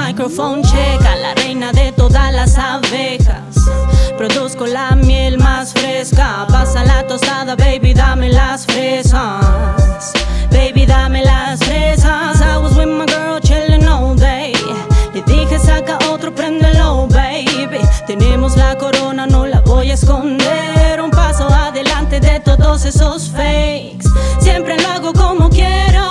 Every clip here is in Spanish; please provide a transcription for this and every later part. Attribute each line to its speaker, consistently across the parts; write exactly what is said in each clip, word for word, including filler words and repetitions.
Speaker 1: microphone checa, la reina de todas las abejas. Produzco la miel más fresca, pasa la tostada, baby, dame las fresas. Baby, dame las fresas. I was with my girl chillin' all day. Le dije saca otro, préndelo, baby. Tenemos la corona, no la voy a esconder. Un paso adelante de todos esos fakes. Siempre lo hago como quiero.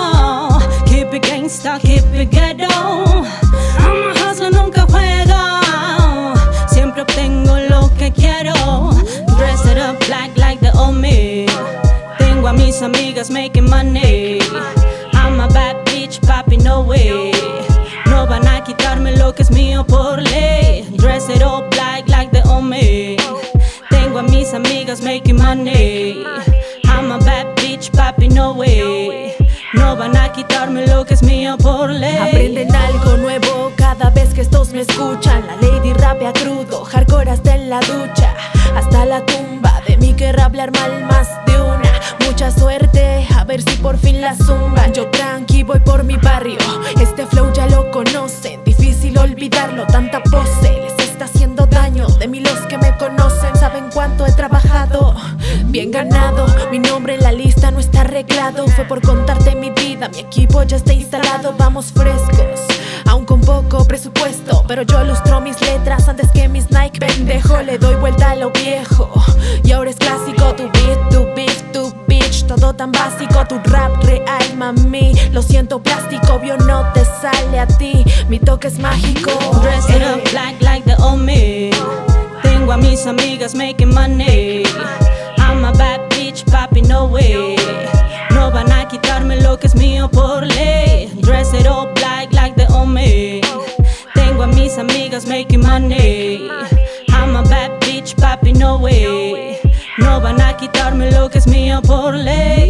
Speaker 1: Keep it gangsta, keep it ghetto. I'm a hustler, nunca juego. Siempre obtengo lo que quiero. Dress it up black like the old me. Tengo a mis amigas making money. I'm a bad bitch, papi, no way. No van a quitarme lo que es mío por ley. Dress it up black like the old me. Tengo a mis amigas making money. I'm a bad bitch, papi, no way. No van a quitarme lo que es mío por ley.
Speaker 2: Aprenden algo nuevo cada vez que estos me escuchan. La lady rapea crudo, hardcore hasta en la ducha. Hasta la tumba, de mí querrá hablar mal más de una. Mucha suerte, a ver si por fin la zumban. Yo tranqui voy por mi barrio, este flow ya lo conocen. Difícil olvidarlo, tanta pose les está haciendo daño. De mí los que me conocen saben cuánto he trabajado, bien ganado. Mi nombre en la lista no está arreglado. Fue por contarte mi vida, mi equipo ya está instalado. Vamos frescos, aún con poco presupuesto, pero yo lustro mis letras antes que mis Nike. Pendejo, le doy vuelta a lo viejo y ahora es clásico. Tu beat, tu beef, tu bitch, todo tan básico. Tu rap real, mami, lo siento plástico. Obvio no te sale a ti, mi toque es mágico.
Speaker 1: Dress it up black like the old me. Tengo a mis amigas making money. I'm a bad bitch, papi, no way. No van a quitarme lo que es mío por ley. Dress it up black like the old me. Tengo a mis amigas making money. I'm a bad bitch, papi, no way. No van a quitarme lo que es mío por ley.